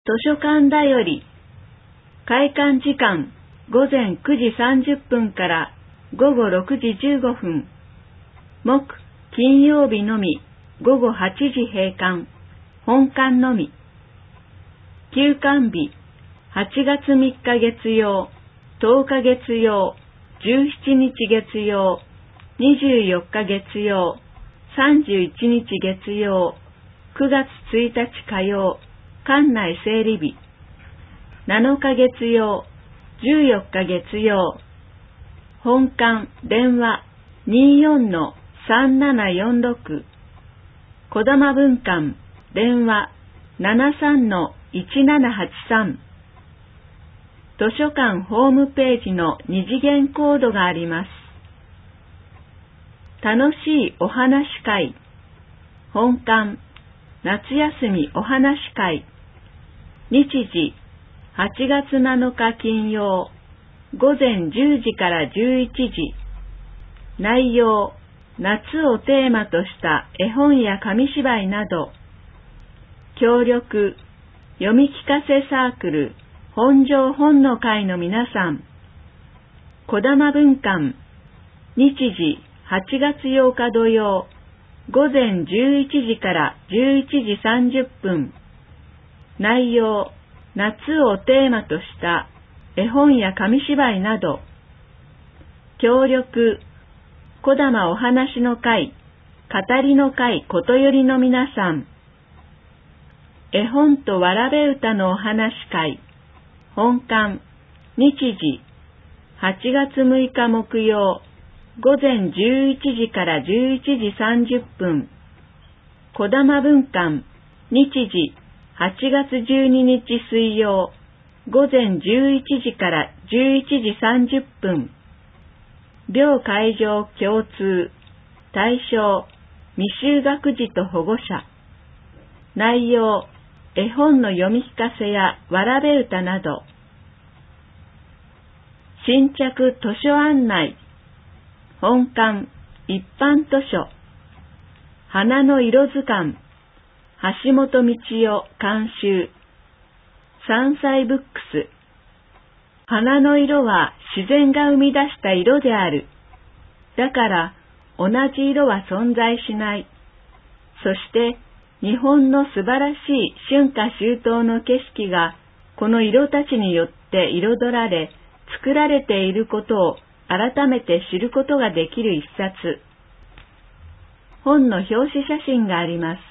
図書館だより、開館時間午前9時30分から午後6時15分、木、金曜日のみ午後8時閉館、本館のみ。休館日、8月3日月曜、10日月曜、17日月曜、24日月曜、31日月曜、9月1日火曜、館内整理日、7日月曜、14日月曜、本館電話 24-3746、児玉分館電話 73-1783、図書館ホームページの二次元コードがあります。楽しいお話会、本館夏休みお話会、日時8月7日金曜、午前10時から11時、内容、夏をテーマとした絵本や紙芝居など、協力、読み聞かせサークル、本庄本の会の皆さん、児玉分館、日時8月8日土曜、午前11時から11時30分、内容、夏をテーマとした絵本や紙芝居など、協力、児玉お話の会、語りの会ことよりの皆さん、絵本とわらべ歌のお話会、本館、日時、8月6日木曜、午前11時から11時30分、児玉分館、日時、8月12日水曜、午前11時から11時30分、両会場共通、対象、未就学児と保護者、内容、絵本の読み聞かせやわらべ歌など、新着図書案内、本館、一般図書、花の色図鑑、橋本道夫監修、山菜ブックス、花の色は自然が生み出した色である。だから同じ色は存在しない。そして日本の素晴らしい春夏秋冬の景色がこの色たちによって彩られ、作られていることを改めて知ることができる一冊。本の表紙写真があります。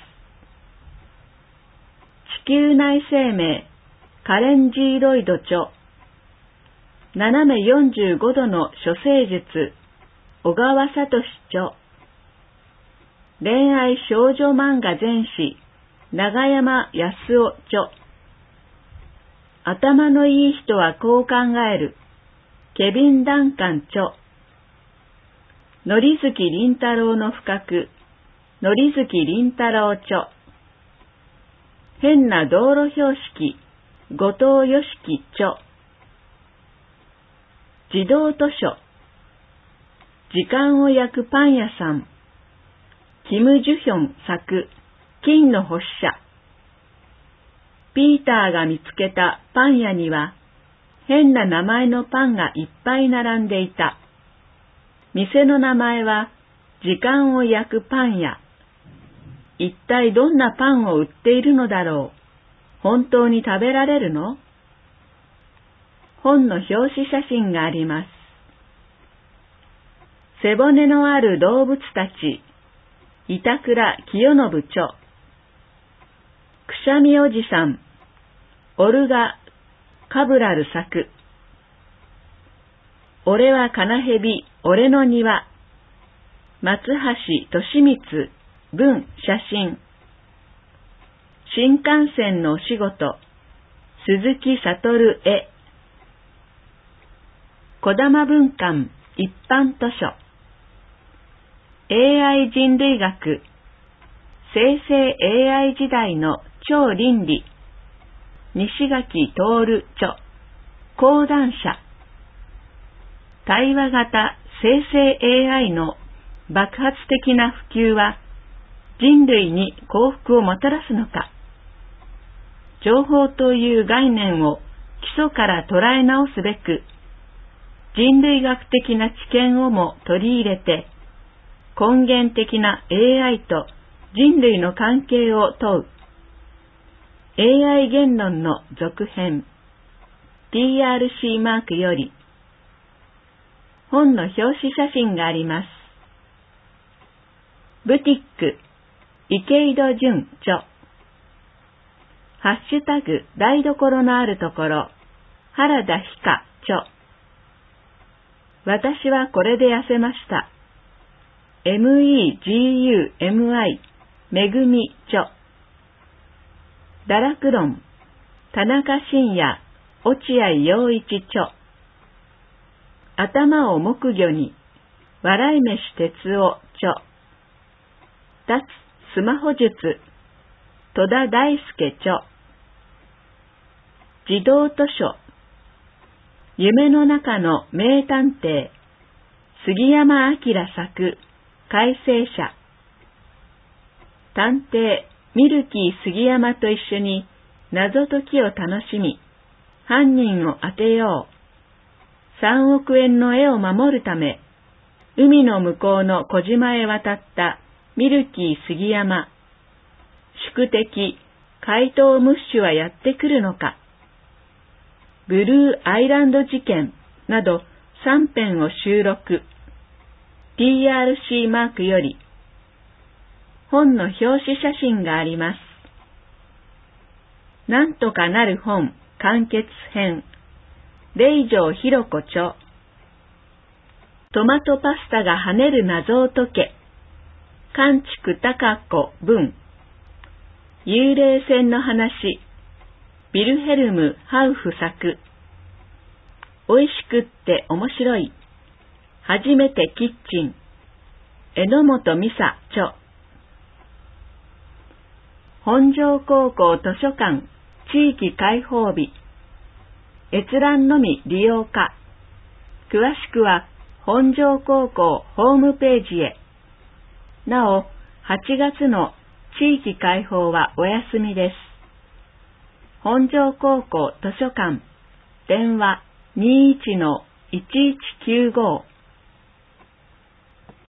地球内生命、カレン・G・ロイド著、斜め45度の処世術、小川聡著、恋愛少女漫画全史、永山康夫著、頭のいい人はこう考える、ケビン・ダンカン著、のりづきりんたろうの不覚、のりづきりんたろう著、変な道路標識、後藤よしき著、児童図書、時間を焼くパン屋さん、キム・ジュヒョン作、金の星社。ピーターが見つけたパン屋には、変な名前のパンがいっぱい並んでいた。店の名前は、時間を焼くパン屋。一体どんなパンを売っているのだろう。本当に食べられるの？本の表紙写真があります。背骨のある動物たち、板倉清信著。くしゃみおじさん、オルガ・カブラル作。俺はカナヘビ、俺の庭。松橋利光、文、写真。新幹線のお仕事、鈴木悟絵。児玉分館一般図書。AI 人類学、生成 AI 時代の超倫理。西垣徹著。講談社。対話型生成 AI の爆発的な普及は人類に幸福をもたらすのか。 情報という概念を基礎から捉え直すべく、人類学的な知見をも取り入れて、根源的な AI と人類の関係を問う。AI 言論の続編、TRC マークより、本の表紙写真があります。ブティック、池井戸潤著。ハッシュタグ、台所のあるところ、原田ひか著。私はこれで痩せました。MEGUMI、めぐみ著。堕落論、田中伸也、落合陽一著。頭を木魚に、笑い飯哲夫著。脱スマホ術、戸田大輔著。児童図書、夢の中の名探偵、杉山明作、改正者。探偵、ミルキー杉山と一緒に謎解きを楽しみ、犯人を当てよう。3億円の絵を守るため、海の向こうの小島へ渡ったミルキー杉山。宿敵、怪盗ムッシュはやってくるのか。ブルーアイランド事件など3編を収録。TRC マークより、本の表紙写真があります。なんとかなる本完結編、令城博子著。トマトパスタが跳ねる謎を解け、関竹貴子文。幽霊船の話、ビルヘルム・ハウフ作。おいしくって面白い。初めてキッチン。榎本美沙著。本庄高校図書館地域開放日。閲覧のみ利用可。詳しくは本庄高校ホームページへ。なお、8月の地域開放はお休みです。本庄高校図書館、電話 21-1195